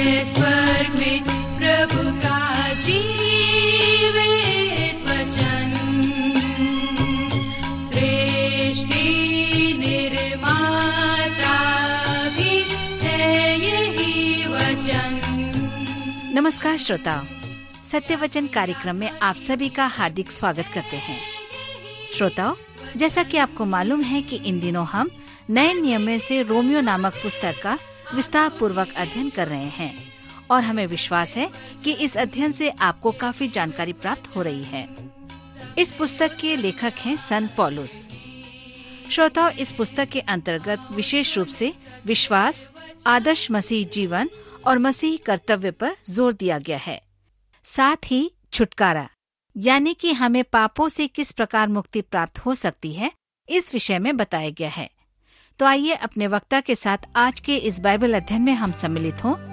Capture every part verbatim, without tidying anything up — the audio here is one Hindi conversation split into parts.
है स्वर्ग में प्रभु का जीवित वचन। सृष्टि निर्माता भी है यही वचन। नमस्कार श्रोताओ, सत्य वचन कार्यक्रम में आप सभी का हार्दिक स्वागत करते हैं। श्रोताओ, जैसा कि आपको मालूम है कि इन दिनों हम नए नियम में से रोमियो नामक पुस्तक का विस्तार पूर्वक अध्ययन कर रहे हैं और हमें विश्वास है कि इस अध्ययन से आपको काफी जानकारी प्राप्त हो रही है। इस पुस्तक के लेखक हैं संत पौलुस। श्रोताओ, इस पुस्तक के अंतर्गत विशेष रूप से विश्वास, आदर्श मसीह जीवन और मसीह कर्तव्य पर जोर दिया गया है। साथ ही छुटकारा, यानी कि हमें पापों से किस प्रकार मुक्ति प्राप्त हो सकती है, इस विषय में बताया गया है। तो आइए अपने वक्ता के साथ आज के इस बाइबल अध्ययन में हम सम्मिलित हों।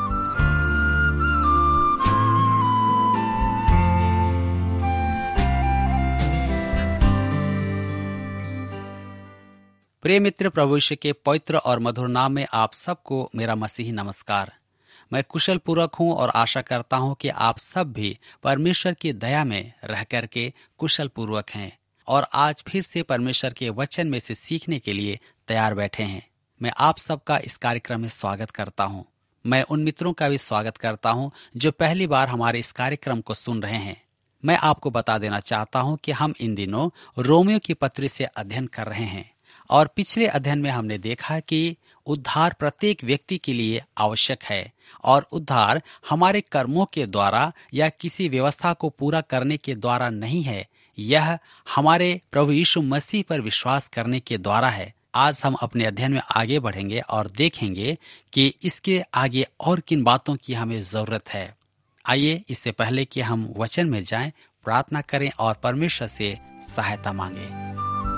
प्रिय मित्र, प्रभु यीशु के पवित्र और मधुर नाम में आप सबको मेरा मसीही नमस्कार। मैं कुशल पूर्वक हूँ और आशा करता हूँ कि आप सब भी परमेश्वर की दया में रह करके कुशल पूर्वक हैं और आज फिर से परमेश्वर के वचन में से सीखने के लिए तैयार बैठे हैं। मैं आप सबका इस कार्यक्रम में स्वागत करता हूँ। मैं उन मित्रों का भी स्वागत करता हूँ जो पहली बार हमारे इस कार्यक्रम को सुन रहे हैं। मैं आपको बता देना चाहता हूँ कि हम इन दिनों रोमियो की पत्री से अध्ययन कर रहे हैं और पिछले अध्ययन में हमने देखा कि उद्धार प्रत्येक व्यक्ति के लिए आवश्यक है और उद्धार हमारे कर्मों के द्वारा या किसी व्यवस्था को पूरा करने के द्वारा नहीं है, यह हमारे प्रभु यीशु मसीह पर विश्वास करने के द्वारा है। आज हम अपने अध्ययन में आगे बढ़ेंगे और देखेंगे कि इसके आगे और किन बातों की हमें जरूरत है। आइए, इससे पहले कि हम वचन में जाएं, प्रार्थना करें और परमेश्वर से सहायता मांगें।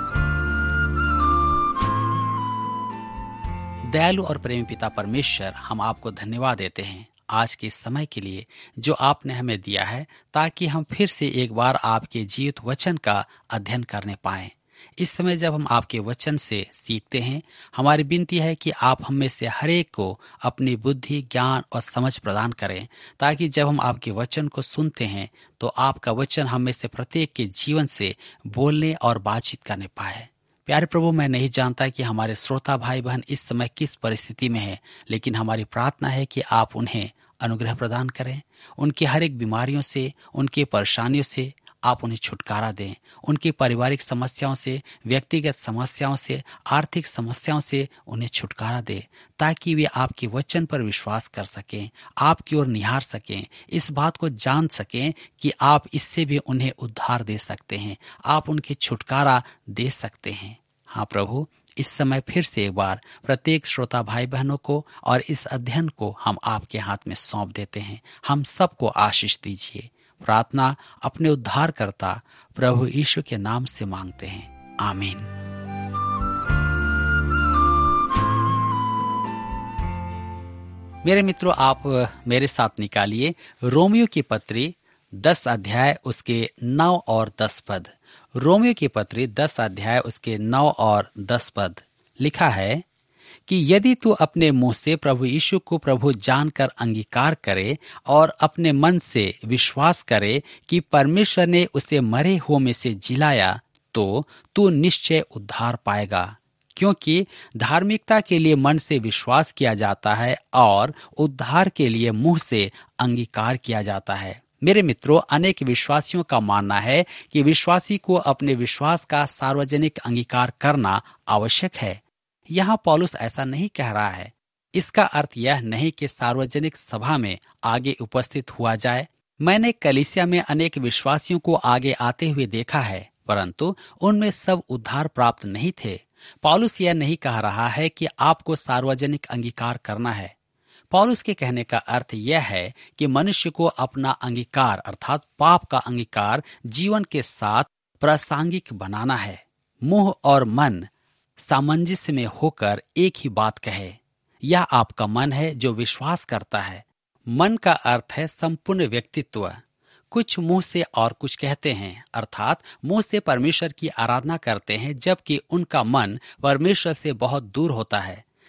दयालु और प्रेमी पिता परमेश्वर, हम आपको धन्यवाद देते हैं आज के समय के लिए जो आपने हमें दिया है, ताकि हम फिर से एक बार आपके जीवित वचन का अध्ययन करने पाएं। इस समय जब हम आपके वचन से सीखते हैं, हमारी विनती है कि आप हम में से हर एक को अपनी बुद्धि, ज्ञान और समझ प्रदान करें, ताकि जब हम आपके वचन को सुनते हैं तो आपका वचन हम में से प्रत्येक के जीवन से बोलने और बातचीत करने पाए। प्यारे प्रभु, मैं नहीं जानता कि हमारे श्रोता भाई बहन इस समय किस परिस्थिति में हैं, लेकिन हमारी प्रार्थना है कि आप उन्हें अनुग्रह प्रदान करें। उनकी हर एक बीमारियों से, उनकी परेशानियों से आप उन्हें छुटकारा दें। उनकी पारिवारिक समस्याओं से, व्यक्तिगत समस्याओं से, आर्थिक समस्याओं से उन्हें छुटकारा दें, ताकि वे आपके वचन पर विश्वास कर सकें, आपकी ओर निहार सकें, इस बात को जान सकें कि आप इससे भी उन्हें उद्धार दे सकते हैं, आप उनके छुटकारा दे सकते हैं। हाँ प्रभु, इस समय फिर से एक बार प्रत्येक श्रोता भाई बहनों को और इस अध्ययन को हम आपके हाथ में सौंप देते हैं। हम सबको आशीष दीजिए। प्रार्थना अपने उद्धारकर्ता प्रभु यीशु के नाम से मांगते हैं, आमीन। मेरे मित्रों, आप मेरे साथ निकालिए रोमियो की पत्री दस अध्याय उसके नौ और दस पद। रोमियो की पत्री दस अध्याय उसके नौ और दस पद लिखा है कि यदि तू अपने मुंह से प्रभु यीशु को प्रभु जानकर अंगीकार करे और अपने मन से विश्वास करे कि परमेश्वर ने उसे मरे हुओं में से जिलाया, तो तू निश्चय उद्धार पाएगा। क्योंकि धार्मिकता के लिए मन से विश्वास किया जाता है और उद्धार के लिए मुंह से अंगीकार किया जाता है। मेरे मित्रों, अनेक विश्वासियों का मानना है कि विश्वासी को अपने विश्वास का सार्वजनिक अंगीकार करना आवश्यक है। यहाँ पौलुस ऐसा नहीं कह रहा है। इसका अर्थ यह नहीं कि सार्वजनिक सभा में आगे उपस्थित हुआ जाए। मैंने कलीसिया में अनेक विश्वासियों को आगे आते हुए देखा है, परंतु उनमें सब उद्धार प्राप्त नहीं थे। पौलुस यह नहीं कह रहा है कि आपको सार्वजनिक अंगीकार करना है। पौलुस के कहने का अर्थ यह है कि मनुष्य को अपना अंगीकार अर्थात पाप का अंगीकार जीवन के साथ प्रासंगिक बनाना है। मुंह और मन सामंजस्य में होकर एक ही बात कहे। यह आपका मन है जो विश्वास करता है। मन का अर्थ है संपूर्ण व्यक्तित्व। कुछ मुंह से और कुछ कहते हैं, अर्थात मुंह से परमेश्वर की आराधना करते हैं, जबकि उनका मन परमेश्वर से बहुत दूर होता है।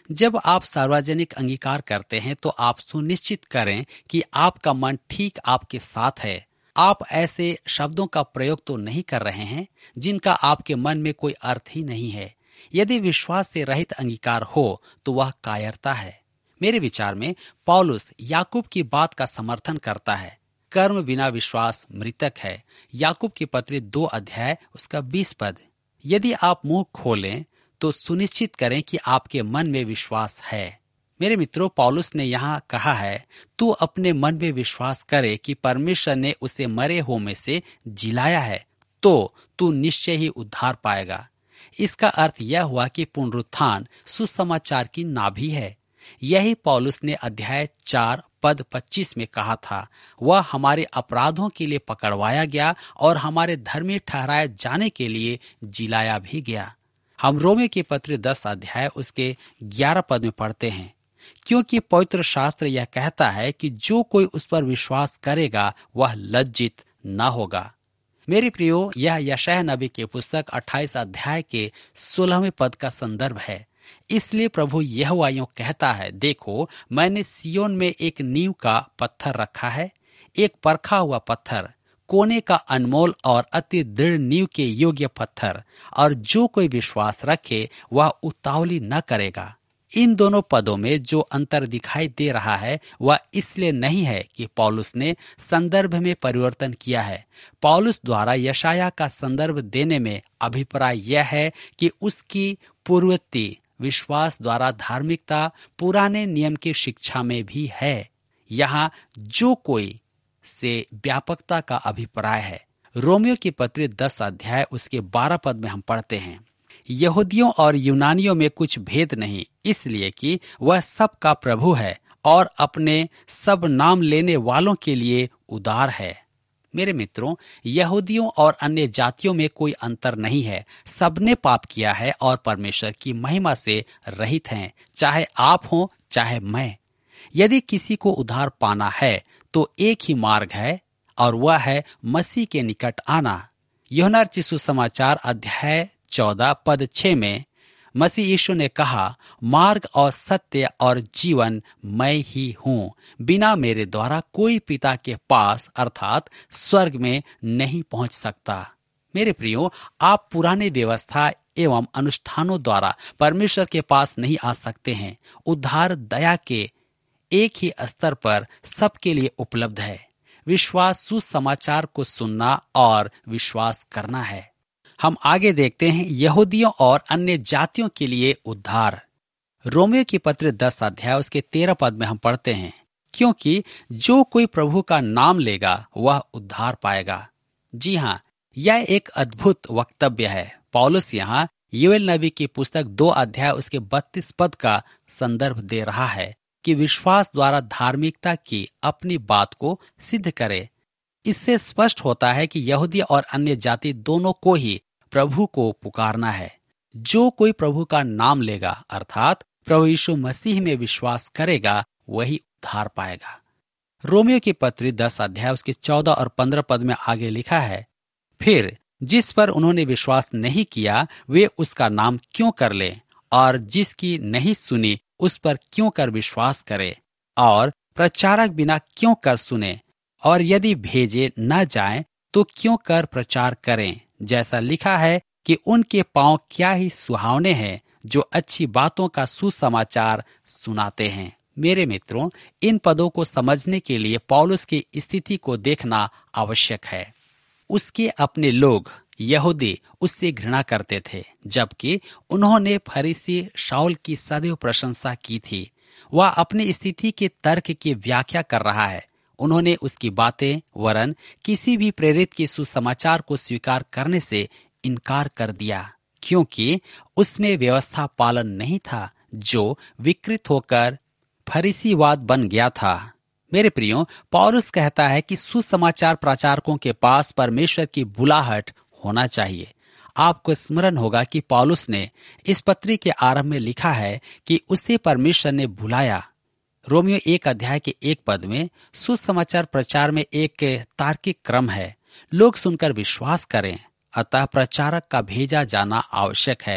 जब आप सार्वजनिक अंगीकार करते हैं तो आप सुनिश्चित करें कि आपका मन ठीक आपके साथ है। आप ऐसे शब्दों का प्रयोग तो नहीं कर रहे हैं जिनका आपके मन में कोई अर्थ ही नहीं है। यदि विश्वास से रहित अंगीकार हो तो वह कायरता है। मेरे विचार में पौलुस याकूब की बात का समर्थन करता है। कर्म बिना विश्वास मृतक है। याकूब की पत्री दो अध्याय उसका बीस पद। यदि आप मुंह खोलें तो सुनिश्चित करें कि आपके मन में विश्वास है। मेरे मित्रों, पौलुस ने यहाँ कहा है, तू अपने मन में विश्वास करे कि परमेश्वर ने उसे मरे हुओं में से जिलाया है, तो तू निश्चय ही उद्धार पाएगा। इसका अर्थ यह हुआ कि पुनरुत्थान सुसमाचार की नाभि है। यही पौलुस ने अध्याय चार पद पच्चीस में कहा था, वह हमारे अपराधों के लिए पकड़वाया गया और हमारे धर्मी ठहराए जाने के लिए जिलाया भी गया। हम रोमियो की पत्री दस अध्याय उसके ग्यारह पद में पढ़ते हैं, क्योंकि पवित्र शास्त्र यह कहता है कि जो कोई उस पर विश्वास करेगा वह लज्जित न होगा। मेरे प्रियो, यह यशायाह नबी के पुस्तक अट्ठाईस अध्याय के सोलहवें पद का संदर्भ है। इसलिए प्रभु यहोवा यूं कहता है, देखो मैंने सियोन में एक नींव का पत्थर रखा है, एक परखा हुआ पत्थर, कोने का अनमोल और अति दृढ़ नींव के योग्य पत्थर, और जो कोई विश्वास रखे वह उतावली न करेगा। इन दोनों पदों में जो अंतर दिखाई दे रहा है वह इसलिए नहीं है कि पौलुस ने संदर्भ में परिवर्तन किया है। पौलुस द्वारा यशायाह का संदर्भ देने में अभिप्राय यह है कि उसकी पूर्ववर्ती विश्वास द्वारा धार्मिकता पुराने नियम की शिक्षा में भी है। यहाँ जो कोई से व्यापकता का अभिप्राय है। रोमियो की पत्री दस अध्याय उसके बारह पद में हम पढ़ते हैं, यहूदियों और यूनानियों में कुछ भेद नहीं, इसलिए कि वह सब का प्रभु है और अपने सब नाम लेने वालों के लिए उदार है। मेरे मित्रों, यहूदियों और अन्य जातियों में कोई अंतर नहीं है। सबने पाप किया है और परमेश्वर की महिमा से रहित हैं, चाहे आप हो चाहे मैं। यदि किसी को उद्धार पाना है तो एक ही मार्ग है और वह है मसीह के निकट आना। यूहन्ना रचित सुसमाचार अध्याय चौदह पद छह में मसीह यीशु ने कहा, मार्ग और सत्य और जीवन मैं ही हूँ, बिना मेरे द्वारा कोई पिता के पास अर्थात स्वर्ग में नहीं पहुँच सकता। मेरे प्रियो, आप पुराने व्यवस्था एवं अनुष्ठानों द्वारा परमेश्वर के पास नहीं आ सकते हैं। उद्धार दया के एक ही स्तर पर सबके लिए उपलब्ध है। विश्वास सुसमाचार को सुनना और विश्वास करना है। हम आगे देखते हैं यहूदियों और अन्य जातियों के लिए उद्धार। रोमियो की पत्र दस अध्याय उसके तेरह पद में हम पढ़ते हैं, क्योंकि जो कोई प्रभु का नाम लेगा वह उद्धार पाएगा। जी हाँ, यह एक अद्भुत वक्तव्य है। पौलुस यहाँ योएल नबी की पुस्तक दो अध्याय उसके बत्तीस पद का संदर्भ दे रहा है कि विश्वास द्वारा धार्मिकता की अपनी बात को सिद्ध करे। इससे स्पष्ट होता है कि यहूदी और अन्य जाति दोनों को ही प्रभु को पुकारना है। जो कोई प्रभु का नाम लेगा अर्थात प्रभु यीशु मसीह में विश्वास करेगा वही उद्धार पाएगा। रोमियो की पत्री दस अध्याय उसके चौदह और पंद्रह पद में आगे लिखा है, फिर जिस पर उन्होंने विश्वास नहीं किया वे उसका नाम क्यों कर ले, और जिसकी नहीं सुनी उस पर क्यों कर विश्वास करे, और प्रचारक बिना क्यों कर सुने, और यदि भेजे न जाएं तो क्यों कर प्रचार करें। जैसा लिखा है कि उनके पांव क्या ही सुहावने हैं जो अच्छी बातों का सुसमाचार सुनाते हैं। मेरे मित्रों, इन पदों को समझने के लिए पौलुस की स्थिति को देखना आवश्यक है। उसके अपने लोग यहूदी उससे घृणा करते थे, जबकि उन्होंने फरीसी शाऊल की सदैव प्रशंसा की थी। वह अपनी स्थिति के तर्क की व्याख्या कर रहा है। उन्होंने उसकी बातें वरन किसी भी प्रेरित के सुसमाचार को स्वीकार करने से इनकार कर दिया, क्योंकि उसमें व्यवस्था पालन नहीं था, जो विकृत होकर फरीसीवाद बन गया था। मेरे प्रियो, पौलुस कहता है कि सुसमाचार प्रचारकों के पास परमेश्वर की बुलाहट होना चाहिए। आपको स्मरण होगा कि पौलुस ने इस पत्री के आरंभ में लिखा है कि उसे परमेश्वर ने बुलाया। रोमियो एक अध्याय के एक पद में सुसमाचार प्रचार में एक तार्किक क्रम है। लोग सुनकर विश्वास करें, अतः प्रचारक का भेजा जाना आवश्यक है,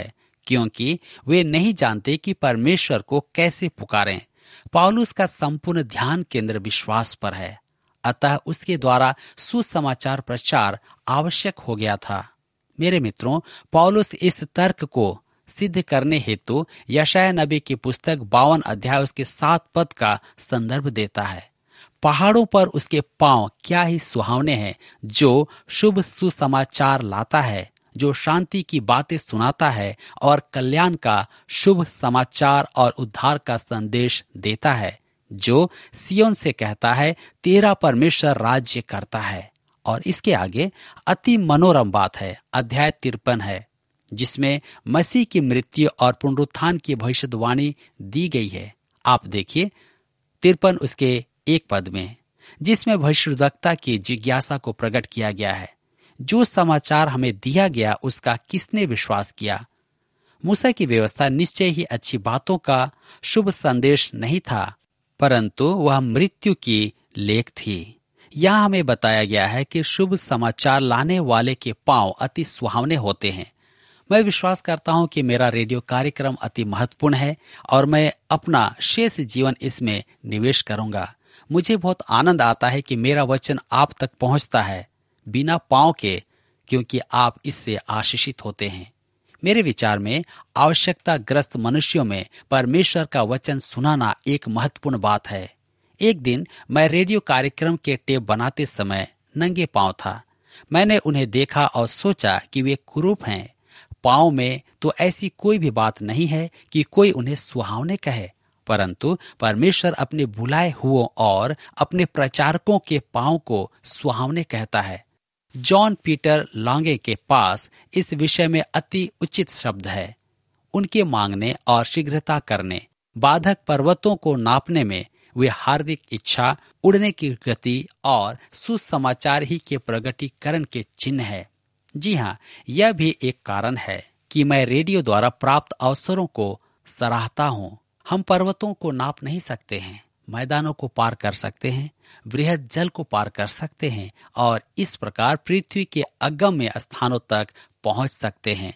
क्योंकि वे नहीं जानते कि परमेश्वर को कैसे पुकारें। पौलुस का संपूर्ण ध्यान केंद्र विश्वास पर है, अतः उसके द्वारा सुसमाचार प्रचार आवश्यक हो गया था। मेरे मित्रों, पौलुस इस तर्क को सिद्ध करने हेतु यशायाह नबी की पुस्तक बावन अध्याय उसके सात पद का संदर्भ देता है। पहाड़ों पर उसके पांव क्या ही सुहावने हैं, जो शुभ सुसमाचार लाता है, जो शांति की बातें सुनाता है और कल्याण का शुभ समाचार और उद्धार का संदेश देता है, जो सियोन से कहता है तेरा परमेश्वर राज्य करता है। और इसके आगे अति मनोरम बात है, अध्याय तिरपन है, जिसमें मसीह की मृत्यु और पुनरुत्थान की भविष्यवाणी दी गई है। आप देखिए तिरपन उसके एक पद में, जिसमें भविष्यवक्ता की जिज्ञासा को प्रकट किया गया है, जो समाचार हमें दिया गया उसका किसने विश्वास किया। मूसा की व्यवस्था निश्चय ही अच्छी बातों का शुभ संदेश नहीं था, परंतु वह मृत्यु की लेख थी। यहाँ हमें बताया गया है कि शुभ समाचार लाने वाले के पांव अति सुहावने होते हैं। मैं विश्वास करता हूँ कि मेरा रेडियो कार्यक्रम अति महत्वपूर्ण है और मैं अपना शेष जीवन इसमें निवेश करूंगा। मुझे बहुत आनंद आता है कि मेरा वचन आप तक पहुंचता है बिना पांव के, क्योंकि आप इससे आशीषित होते हैं। मेरे विचार में आवश्यकता ग्रस्त मनुष्यों में परमेश्वर का वचन सुनाना एक महत्वपूर्ण बात है। एक दिन मैं रेडियो कार्यक्रम के टेप बनाते समय नंगे पांव था। मैंने उन्हें देखा और सोचा कि वे कुरूप हैं। पांव में तो ऐसी कोई भी बात नहीं है कि कोई उन्हें सुहावने कहे, परंतु परमेश्वर अपने बुलाए हुओं और अपने प्रचारकों के पांव को सुहावने कहता है। जॉन पीटर लॉन्गे के पास इस विषय में अति उचित शब्द है। उनके मांगने और शीघ्रता करने, बाधक पर्वतों को नापने में वे हार्दिक इच्छा, उड़ने की गति और सुसमाचार ही के प्रगटीकरण के चिन्ह है। जी हाँ, यह भी एक कारण है कि मैं रेडियो द्वारा प्राप्त अवसरों को सराहता हूँ। हम पर्वतों को नाप नहीं सकते हैं, मैदानों को पार कर सकते हैं, बृहद जल को पार कर सकते हैं और इस प्रकार पृथ्वी के अगम्य स्थानों तक पहुंच सकते हैं।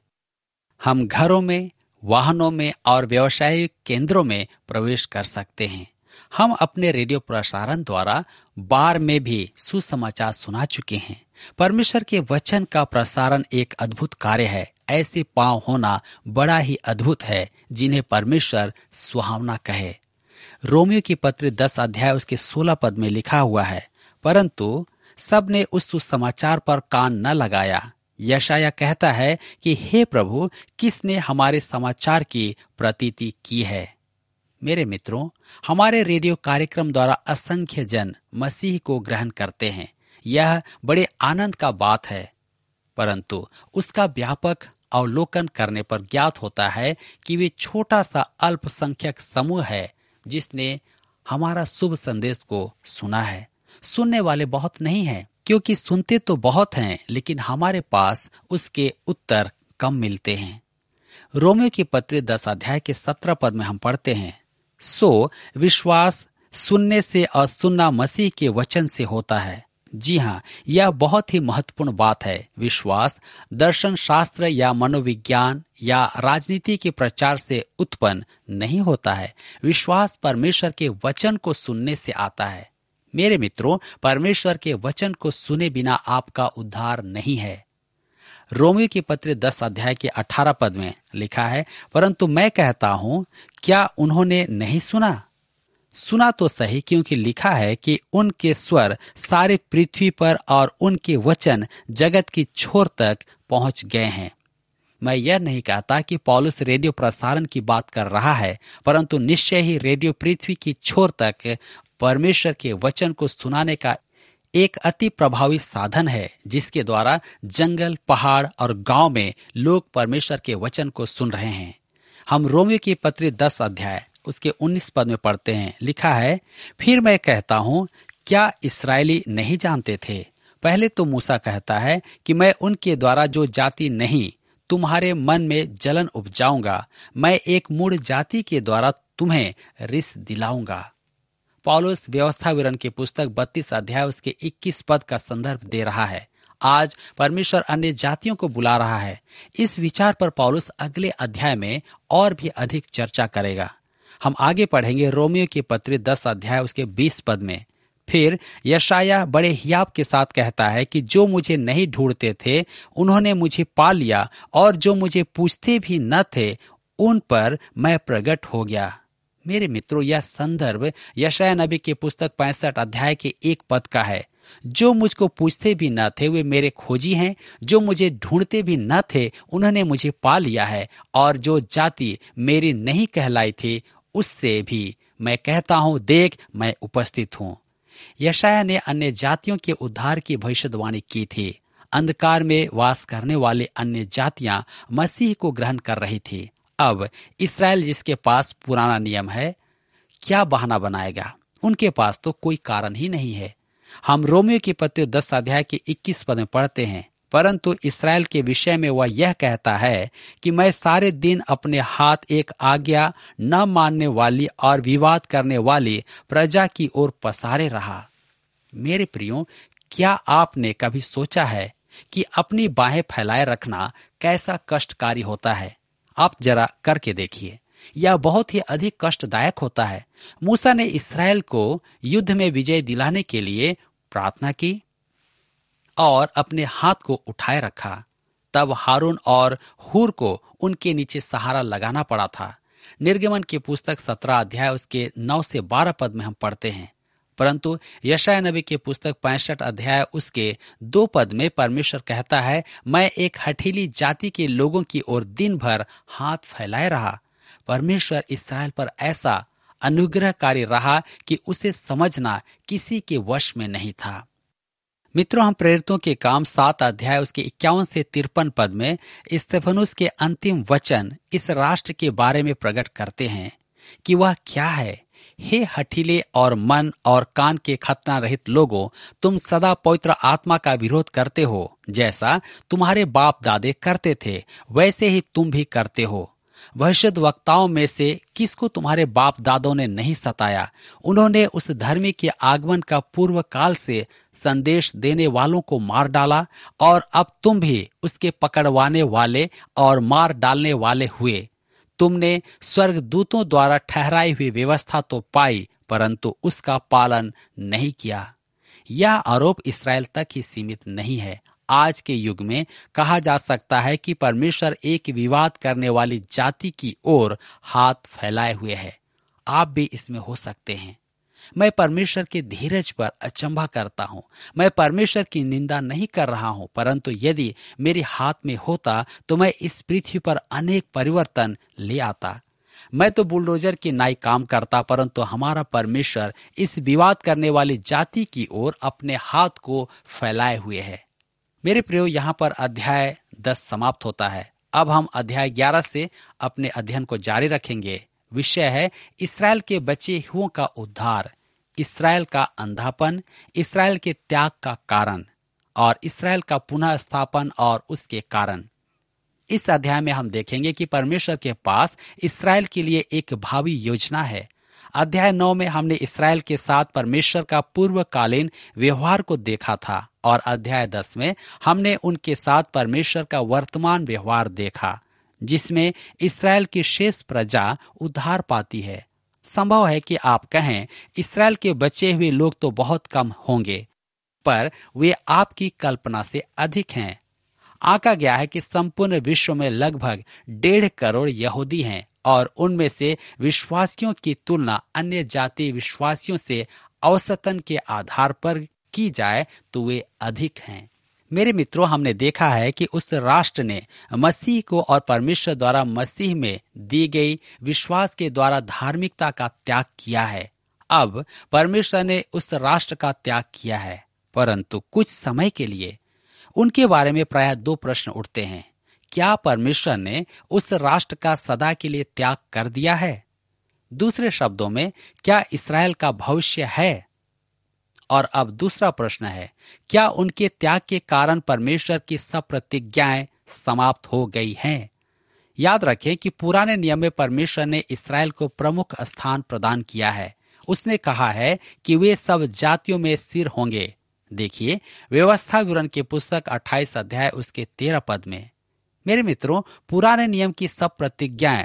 हम घरों में, वाहनों में और व्यावसायिक केंद्रों में प्रवेश कर सकते हैं। हम अपने रेडियो प्रसारण द्वारा बार में भी सुसमाचार सुना चुके हैं। परमेश्वर के वचन का प्रसारण एक अद्भुत कार्य है। ऐसे पांव होना बड़ा ही अद्भुत है जिन्हें परमेश्वर सुहावना कहे। रोमियो की पत्र दस अध्याय उसके सोलह पद में लिखा हुआ है, परंतु सब ने उस सुसमाचार पर कान न लगाया। यशायाह कहता है कि हे प्रभु, किसने हमारे समाचार की प्रतीति की है। मेरे मित्रों, हमारे रेडियो कार्यक्रम द्वारा असंख्य जन मसीह को ग्रहण करते हैं। यह बड़े आनंद का बात है, परंतु उसका व्यापक अवलोकन करने पर ज्ञात होता है कि वे छोटा सा अल्पसंख्यक समूह है जिसने हमारा शुभ संदेश को सुना है। सुनने वाले बहुत नहीं हैं, क्योंकि सुनते तो बहुत हैं, लेकिन हमारे पास उसके उत्तर कम मिलते हैं। रोमियो की पत्री दस अध्याय के सत्रह पद में हम पढ़ते हैं, सो विश्वास सुनने से और सुनना मसीह के वचन से होता है। जी हाँ, यह बहुत ही महत्वपूर्ण बात है। विश्वास दर्शन शास्त्र या मनोविज्ञान या राजनीति के प्रचार से उत्पन्न नहीं होता है। विश्वास परमेश्वर के वचन को सुनने से आता है। मेरे मित्रों, परमेश्वर के वचन को सुने बिना आपका उद्धार नहीं है। रोमियो की पत्र दस अध्याय के अठारह पद में लिखा है, परंतु मैं कहता हूं, क्या उन्होंने नहीं सुना? सुना तो सही, क्योंकि लिखा है कि उनके स्वर सारे पृथ्वी पर और उनके वचन जगत की छोर तक पहुंच गए हैं। मैं यह नहीं कहता कि पौलुस रेडियो प्रसारण की बात कर रहा है, परंतु निश्चय ही रेडियो पृथ्वी की छोर तक परमेश्वर के वचन को सुनाने का एक अति प्रभावी साधन है, जिसके द्वारा जंगल, पहाड़ और गांव में लोग परमेश्वर के वचन को सुन रहे हैं। हम रोमियो की पत्री दस अध्याय उसके उन्नीस पद में पढ़ते हैं, लिखा है, फिर मैं कहता हूं, क्या इस्राएली नहीं जानते थे? पहले तो मूसा कहता है कि मैं उनके द्वारा जो जाति नहीं, तुम्हारे मन में जलन उपजाऊंगा, मैं एक मूढ़ जाति के द्वारा तुम्हें रिस दिलाऊंगा। पौलुस व्यवस्था विवरण की पुस्तक बत्तीस अध्याय उसके इक्कीस पद का संदर्भ दे रहा है। आज परमेश्वर अन्य जातियों को बुला रहा है। इस विचार पर पौलुस अगले अध्याय में और भी अधिक चर्चा करेगा। हम आगे पढ़ेंगे रोमियो की पत्री दस अध्याय उसके बीस पद में। फिर यशायाह बड़े हियाव के साथ कहता है कि जो मुझे नहीं ढूंढते थे उन्होंने मुझे पा लिया, और जो मुझे पूछते भी न थे उन पर मैं प्रकट हो गया। मेरे मित्रों, यह संदर्भ यशायाह नबी की पुस्तक पैंसठ अध्याय के एक पद का है। जो मुझको पूछते भी न थे वे मेरे खोजी हैं, जो मुझे ढूंढते भी न थे उन्होंने मुझे पा लिया है, और जो जाति मेरी नहीं कहलाई थी उससे भी मैं कहता हूं, देख मैं उपस्थित हूं। यशायाह ने अन्य जातियों के उद्धार की भविष्यवाणी की थी। अंधकार में वास करने वाले अन्य जातियां मसीह को ग्रहण कर रही थी। अब इस्राएल, जिसके पास पुराना नियम है, क्या बहाना बनाएगा? उनके पास तो कोई कारण ही नहीं है। हम रोमियो की पत्री दस अध्याय के इक्कीस पद में पढ़ते हैं, परंतु इस्राएल के विषय में वह यह कहता है कि मैं सारे दिन अपने हाथ एक आज्ञा न मानने वाली और विवाद करने वाली प्रजा की ओर पसारे रहा। मेरे प्रियो, क्या आपने कभी सोचा है कि अपनी बाहें फैलाए रखना कैसा कष्टकारी होता है? आप जरा करके देखिए, यह बहुत ही अधिक कष्टदायक होता है। मूसा ने इस्राएल को युद्ध में विजय दिलाने के लिए प्रार्थना की और अपने हाथ को उठाए रखा। तब हारून और हूर को उनके नीचे सहारा लगाना पड़ा था। निर्गमन की पुस्तक सत्रह अध्याय उसके नौ से बारह पद में हम पढ़ते हैं। परंतु यशायाह नबी की पुस्तक पैंसठ अध्याय उसके दो पद में परमेश्वर कहता है, मैं एक हठीली जाति के लोगों की ओर दिन भर हाथ फैलाए रहा। परमेश्वर इस्राएल पर ऐसा अनुग्रहकारी रहा कि उसे समझना किसी के वश में नहीं था। मित्रों, हम प्रेरितों के काम सात अध्याय उसके इक्यावन से तिरपन पद में स्तेफनुस के अंतिम वचन इस राष्ट्र के बारे में प्रकट करते हैं कि वह क्या है। हे हठीले और मन और कान के खतना रहित लोगों, तुम सदा पवित्र आत्मा का विरोध करते हो। जैसा तुम्हारे बाप दादे करते थे वैसे ही तुम भी करते हो। भविष्यद्वक्ताओं में से किसको तुम्हारे बाप दादों ने नहीं सताया? उन्होंने उस धर्मी के आगमन का पूर्व काल से संदेश देने वालों को मार डाला, और अब तुम भी उसके पकड़वाने वाले और मार डालने वाले हुए। तुमने स्वर्गदूतों द्वारा ठहराई हुई व्यवस्था तो पाई, परंतु उसका पालन नहीं किया। यह आरोप इस्राएल तक ही सीमित नहीं है। आज के युग में कहा जा सकता है कि परमेश्वर एक विवाद करने वाली जाति की ओर हाथ फैलाए हुए है। आप भी इसमें हो सकते हैं। मैं परमेश्वर के धीरज पर अचंभा करता हूँ। मैं परमेश्वर की निंदा नहीं कर रहा हूँ, परंतु यदि मेरे हाथ में होता तो मैं इस पृथ्वी पर अनेक परिवर्तन ले आता। मैं तो बुलडोजर की नाई काम करता, परंतु हमारा परमेश्वर इस विवाद करने वाली जाति की ओर अपने हाथ को फैलाए हुए है। मेरे प्रियो, यहाँ पर अध्याय दस समाप्त होता है। अब हम अध्याय ग्यारह से अपने अध्ययन को जारी रखेंगे। विषय है इस्राएल के बचे हुओं का उद्धार, इस्राएल का अंधापन, इस्राएल के त्याग का कारण और इस्राएल का पुनः स्थापन और उसके कारण। इस अध्याय में हम देखेंगे कि परमेश्वर के पास इस्राएल के लिए एक भावी योजना है। अध्याय नौ में हमने इस्राएल के साथ परमेश्वर का पूर्वकालीन व्यवहार को देखा था, और अध्याय दस में हमने उनके साथ परमेश्वर का वर्तमान व्यवहार देखा, जिसमें इस्राएल की शेष प्रजा उद्धार पाती है। संभव है कि आप कहें, इस्राएल के बचे हुए लोग तो बहुत कम होंगे, पर वे आपकी कल्पना से अधिक हैं। आंका गया है कि संपूर्ण विश्व में लगभग डेढ़ करोड़ यहूदी हैं, और उनमें से विश्वासियों की तुलना अन्य जाति विश्वासियों से औसतन के आधार पर की जाए तो वे अधिक हैं। मेरे मित्रों, हमने देखा है कि उस राष्ट्र ने मसीह को और परमेश्वर द्वारा मसीह में दी गई विश्वास के द्वारा धार्मिकता का त्याग किया है। अब परमेश्वर ने उस राष्ट्र का त्याग किया है, परंतु कुछ समय के लिए। उनके बारे में प्रायः दो प्रश्न उठते हैं। क्या परमेश्वर ने उस राष्ट्र का सदा के लिए त्याग कर दिया है? दूसरे शब्दों में, क्या इस्राएल का भविष्य है? और अब दूसरा प्रश्न है, क्या उनके त्याग के कारण परमेश्वर की सब प्रतिज्ञाएं समाप्त हो गई हैं? याद रखें कि पुराने नियम में परमेश्वर ने इस्राएल को प्रमुख स्थान प्रदान किया है। उसने कहा है कि वे सब जातियों में सिर होंगे। देखिए व्यवस्था विवरण की पुस्तक अट्ठाईस अध्याय उसके तेरह पद में। मेरे मित्रों, पुराने नियम की सब प्रतिज्ञाएं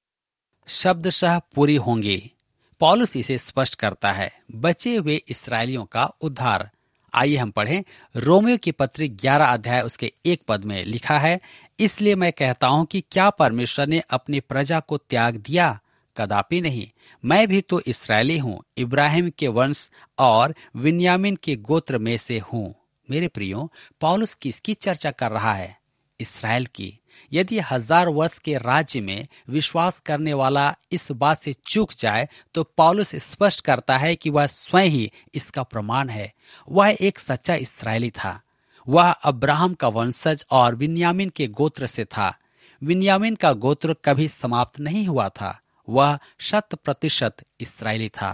शब्दशः पूरी होंगी। पौलुस इसे स्पष्ट करता है, बचे हुए इस्राएलियों का उद्धार। आइए हम पढ़ें रोमियो की पत्री ग्यारह अध्याय उसके एक पद में लिखा है, इसलिए मैं कहता हूं कि क्या परमेश्वर ने अपनी प्रजा को त्याग दिया? कदापि नहीं। मैं भी तो इस्राएली हूं, इब्राहिम के वंश और विन्यामिन के गोत्र में से हूं। मेरे प्रियो, पौलुस किसकी चर्चा कर रहा है? इस्राएल की। यदि हजार वर्ष के राज्य में विश्वास करने वाला इस बात से चूक जाए तो पौलुस स्पष्ट करता है कि वह स्वयं ही इसका प्रमाण है। वह एक सच्चा इस्राएली था। वह अब्राहम का वंशज और विन्यामिन के गोत्र से था। विन्यामिन का गोत्र कभी समाप्त नहीं हुआ था। वह शत प्रतिशत इस्राएली था।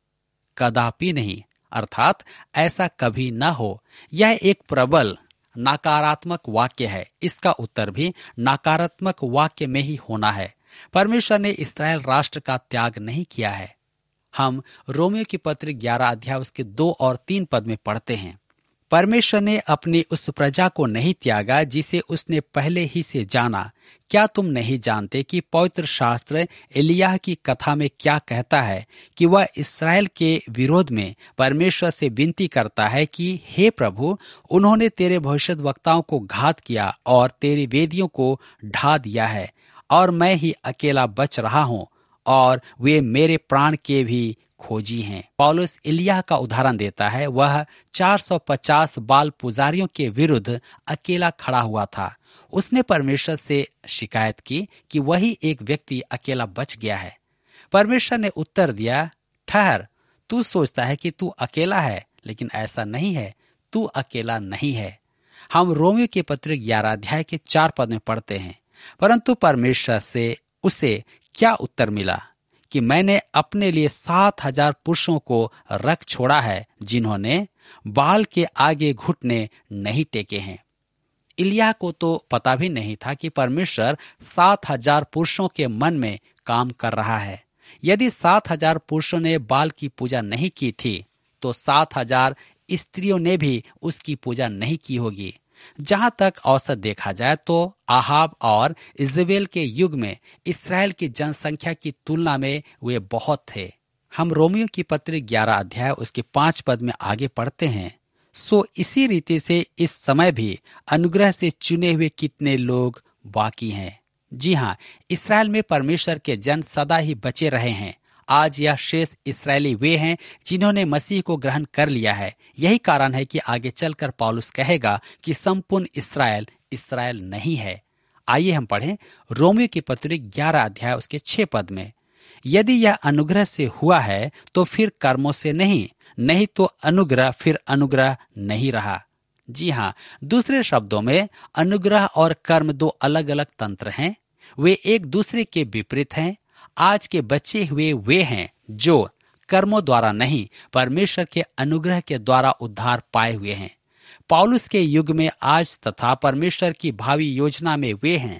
कदापि नहीं अर्थात ऐसा कभी न हो, यह एक प्रबल नकारात्मक वाक्य है। इसका उत्तर भी नकारात्मक वाक्य में ही होना है। परमेश्वर ने इस्राएल राष्ट्र का त्याग नहीं किया है। हम रोमियो की पत्री ग्यारह अध्याय उसके दो और तीन पद में पढ़ते हैं, परमेश्वर ने अपनी उस प्रजा को नहीं त्यागा जिसे उसने पहले ही से जाना। क्या तुम नहीं जानते कि पवित्र शास्त्र एलिय्याह की कथा में क्या कहता है कि वह इस्राएल के विरोध में परमेश्वर से विनती करता है कि हे प्रभु, उन्होंने तेरे भविष्यद्वक्ताओं को घात किया और तेरी वेदियों को ढा दिया है, और मैं ही अकेला बच रहा हूँ और वे मेरे प्राण के भी खोजी हैं। पौलुस एलिय्याह का उदाहरण देता है। वह चार सौ पचास बाल पुजारियों के विरुद्ध अकेला खड़ा हुआ था। उसने परमेश्वर से शिकायत की कि वही एक व्यक्ति अकेला बच गया है। परमेश्वर ने उत्तर दिया, ठहर, तू सोचता है कि तू अकेला है, लेकिन ऐसा नहीं है, तू अकेला नहीं है। हम रोमियो के पत्र ग्यारह अध्याय के चार पद में पढ़ते हैं, परंतु परमेश्वर से उसे क्या उत्तर मिला कि मैंने अपने लिए सात हजार पुरुषों को रख छोड़ा है जिन्होंने बाल के आगे घुटने नहीं टेके हैं। एलिय्याह को तो पता भी नहीं था कि परमेश्वर सात हजार पुरुषों के मन में काम कर रहा है। यदि सात हजार पुरुषों ने बाल की पूजा नहीं की थी तो सात हजार स्त्रियों ने भी उसकी पूजा नहीं की होगी। जहां तक औसत देखा जाए तो आहाब और इज़बेल के युग में इस्राएल की जनसंख्या की तुलना में वे बहुत थे। हम रोमियो की पत्री ग्यारह अध्याय उसके पांच पद में आगे पढ़ते हैं, सो इसी रीति से इस समय भी अनुग्रह से चुने हुए कितने लोग बाकी हैं। जी हाँ, इस्राएल में परमेश्वर के जन सदा ही बचे रहे हैं। आज यह शेष इस्राएली वे हैं जिन्होंने मसीह को ग्रहण कर लिया है। यही कारण है कि आगे चलकर पौलुस कहेगा कि संपूर्ण इस्राएल इस्राएल नहीं है। आइए हम पढ़ें रोमियो की पत्री ग्यारह अध्याय उसके छह पद में, यदि यह अनुग्रह से हुआ है तो फिर कर्मों से नहीं, नहीं तो अनुग्रह फिर अनुग्रह नहीं रहा। जी हाँ, दूसरे शब्दों में अनुग्रह और कर्म दो अलग अलग तंत्र हैं। वे एक दूसरे के विपरीत हैं। आज के बचे हुए वे हैं जो कर्मों द्वारा नहीं, परमेश्वर के अनुग्रह के द्वारा उद्धार पाए हुए हैं। पौलुस के युग में आज तथा परमेश्वर की भावी योजना में वे हैं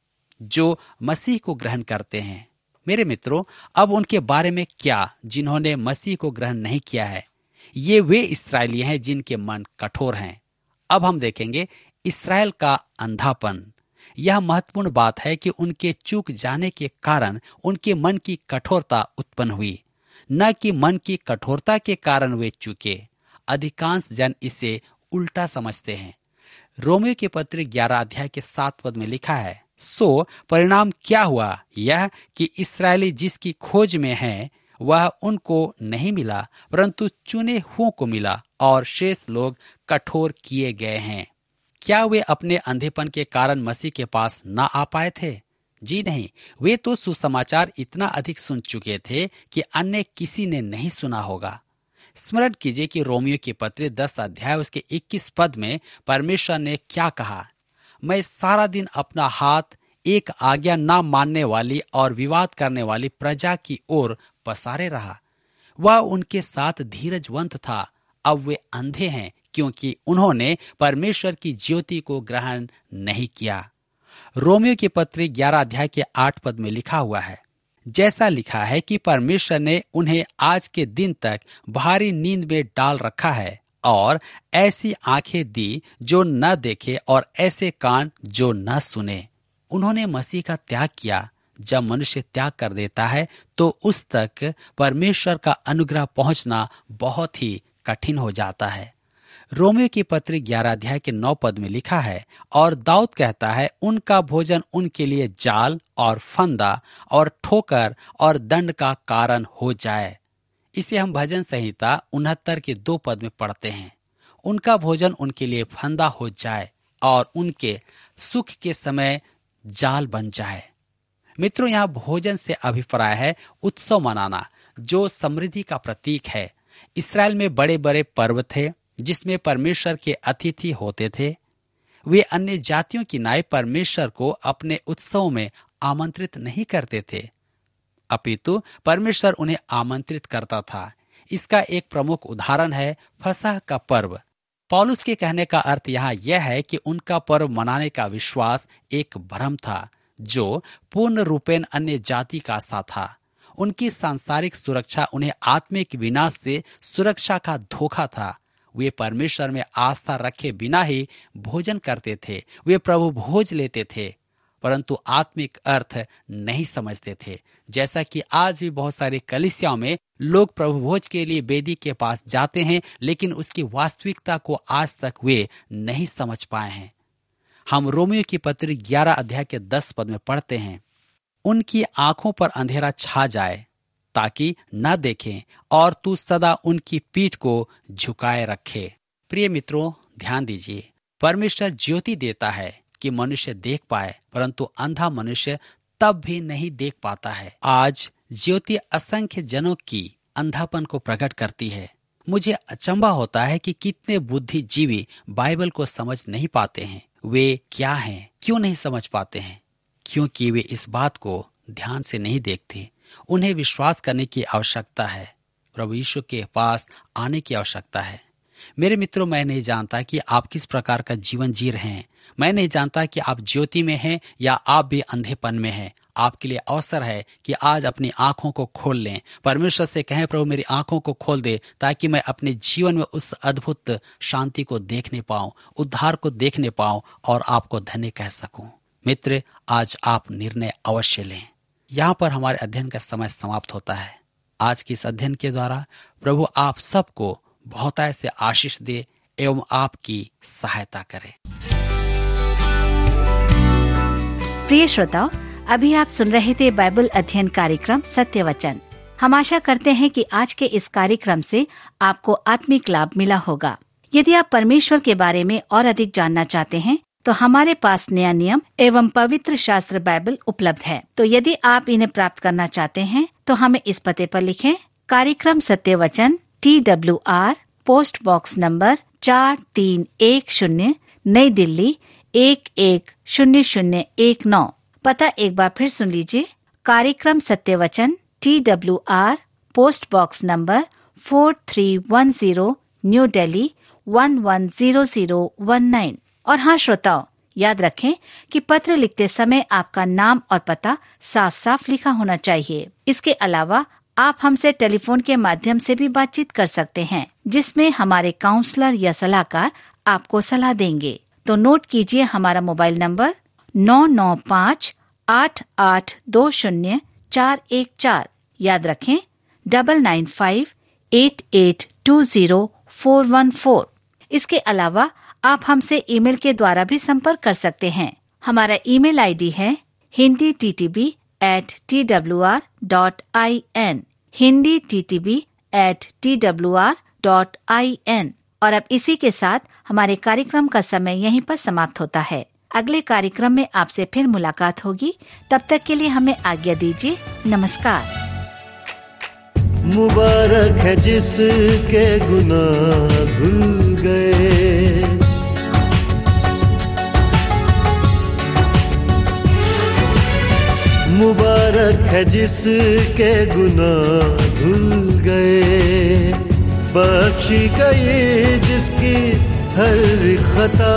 जो मसीह को ग्रहण करते हैं। मेरे मित्रों, अब उनके बारे में क्या जिन्होंने मसीह को ग्रहण नहीं किया है? ये वे इस्राएली हैं जिनके मन कठोर हैं। अब हम देखेंगे इस्राएल का अंधापन। यह महत्वपूर्ण बात है कि उनके चूक जाने के कारण उनके मन की कठोरता उत्पन्न हुई, न कि मन की कठोरता के कारण वे चूके। अधिकांश जन इसे उल्टा समझते हैं। रोमियो के पत्र ग्यारह अध्याय के सात पद में लिखा है, सो परिणाम क्या हुआ? यह कि इस्राएली जिसकी खोज में हैं वह उनको नहीं मिला, परंतु चुने हुओं को मिला, और शेष लोग कठोर किए गए हैं। क्या वे अपने अंधेपन के कारण मसीह के पास ना आ पाए थे? जी नहीं, वे तो सुसमाचार इतना अधिक सुन चुके थे कि अन्य किसी ने नहीं सुना होगा। स्मरण कीजिए कि रोमियो की पत्री दस अध्याय उसके इक्कीस पद में परमेश्वर ने क्या कहा, मैं सारा दिन अपना हाथ एक आज्ञा ना मानने वाली और विवाद करने वाली प्रजा की ओर पसारे रहा। वह उनके साथ धीरजवंत था। अब वे अंधे हैं क्योंकि उन्होंने परमेश्वर की ज्योति को ग्रहण नहीं किया। रोमियो की पत्री ग्यारह अध्याय के आठ पद में लिखा हुआ है, जैसा लिखा है कि परमेश्वर ने उन्हें आज के दिन तक भारी नींद में डाल रखा है और ऐसी आंखें दी जो न देखे और ऐसे कान जो न सुने। उन्होंने मसीह का त्याग किया। जब मनुष्य त्याग कर देता है तो उस तक परमेश्वर का अनुग्रह पहुंचना बहुत ही कठिन हो जाता है। रोमियो की पत्री ग्यारह अध्याय के नौ पद में लिखा है, और दाऊद कहता है, उनका भोजन उनके लिए जाल और फंदा और ठोकर और दंड का कारण हो जाए। इसे हम भजन संहिता उनहत्तर के दो पद में पढ़ते हैं। उनका भोजन उनके लिए फंदा हो जाए और उनके सुख के समय जाल बन जाए। मित्रों, यहाँ भोजन से अभिप्राय है उत्सव मनाना, जो समृद्धि का प्रतीक है। इस्राएल में बड़े बड़े पर्व थे जिसमें परमेश्वर के अतिथि होते थे। वे अन्य जातियों की नाई परमेश्वर को अपने उत्सव में आमंत्रित नहीं करते थे, अपितु परमेश्वर उन्हें आमंत्रित करता था। इसका एक प्रमुख उदाहरण है फसह का पर्व। पौलुस के कहने का अर्थ यहाँ यह है कि उनका पर्व मनाने का विश्वास एक भ्रम था जो पूर्ण रूपेण अन्य जाति का सा था। उनकी सांसारिक सुरक्षा उन्हें आत्मिक विनाश से सुरक्षा का धोखा था। वे परमेश्वर में आस्था रखे बिना ही भोजन करते थे। वे प्रभु भोज लेते थे, परंतु आत्मिक अर्थ नहीं समझते थे। जैसा कि आज भी बहुत सारी कलीसियाओं में लोग प्रभु भोज के लिए वेदी के पास जाते हैं, लेकिन उसकी वास्तविकता को आज तक वे नहीं समझ पाए हैं। हम रोमियो की पत्री ग्यारह अध्याय के दस पद में पढ़ते हैं, उनकी आंखों पर अंधेरा छा जाए ताकि न देखें, और तू सदा उनकी पीठ को झुकाए रखे। प्रिय मित्रों, ध्यान दीजिए, परमेश्वर ज्योति देता है कि मनुष्य देख पाए, परंतु अंधा मनुष्य तब भी नहीं देख पाता है। आज ज्योति असंख्य जनों की अंधापन को प्रकट करती है। मुझे अचंभा होता है कि कितने बुद्धिजीवी बाइबल को समझ नहीं पाते हैं। वे क्या हैं, क्यों नहीं समझ पाते हैं? क्योंकि वे इस बात को ध्यान से नहीं देखते। उन्हें विश्वास करने की आवश्यकता है। प्रभु यीशु के पास आने की आवश्यकता है। मेरे मित्रों, मैं नहीं जानता कि आप किस प्रकार का जीवन जी रहे हैं। मैं नहीं जानता कि आप ज्योति में हैं या आप भी अंधेपन में हैं। आपके लिए अवसर है कि आज अपनी आंखों को खोल लें। परमेश्वर से कहें, प्रभु मेरी आंखों को खोल दे ताकि मैं अपने जीवन में उस अद्भुत शांति को देखने पाऊं, उद्धार को देखने पाऊं और आपको धन्य कह सकूं। मित्र, आज आप निर्णय अवश्य लें। यहाँ पर हमारे अध्ययन का समय समाप्त होता है। आज के इस अध्ययन के द्वारा प्रभु आप सबको बहुतायत से आशीष दे एवं आपकी सहायता करे। प्रिय श्रोताओ, अभी आप सुन रहे थे बाइबल अध्ययन कार्यक्रम सत्य वचन। हम आशा करते हैं कि आज के इस कार्यक्रम से आपको आत्मिक लाभ मिला होगा। यदि आप परमेश्वर के बारे में और अधिक जानना चाहते हैं तो हमारे पास नया नियम एवं पवित्र शास्त्र बाइबल उपलब्ध है। तो यदि आप इन्हें प्राप्त करना चाहते हैं तो हमें इस पते पर लिखें। कार्यक्रम सत्य वचन, T W R, post box number चार तीन एक शून्य, नई दिल्ली एक एक शून्य शून्य एक नौ। पता एक बार फिर सुन लीजिए। कार्यक्रम सत्य वचन, T W R, post box number four three one zero, New Delhi one one zero zero one nine. और हाँ श्रोताओ, याद रखें कि पत्र लिखते समय आपका नाम और पता साफ साफ लिखा होना चाहिए। इसके अलावा आप हमसे टेलीफोन के माध्यम से भी बातचीत कर सकते हैं, जिसमें हमारे काउंसलर या सलाहकार आपको सलाह देंगे। तो नोट कीजिए हमारा मोबाइल नंबर नौ नौ पाँच आठ आठ दो शून्य चार एक चार। याद रखें double nine five eight eight two zero four one four. इसके अलावा आप हमसे ईमेल के द्वारा भी संपर्क कर सकते हैं। हमारा ईमेल आईडी है Hindi T T B at T W R dot I N, Hindi T T B at T W R dot I N. और अब इसी के साथ हमारे कार्यक्रम का समय यहीं पर समाप्त होता है। अगले कार्यक्रम में आपसे फिर मुलाकात होगी। तब तक के लिए हमें आज्ञा दीजिए। नमस्कार। मुबारक है जिसके गुनाह धुल गए, मुबारक है जिसके गुनाह धुल गए, बख्शी गई जिसकी हर खता,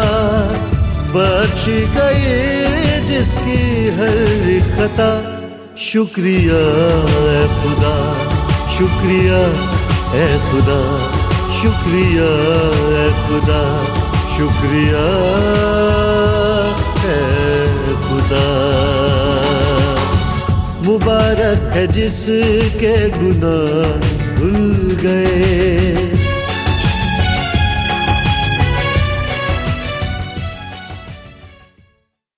बख्शी गई जिसकी हर खता। शुक्रिया है खुदा, शुक्रिया है खुदा, शुक्रिया है खुदा, शुक्रिया है खुदा। मुबारक है जिसके गुनाह धुल गए,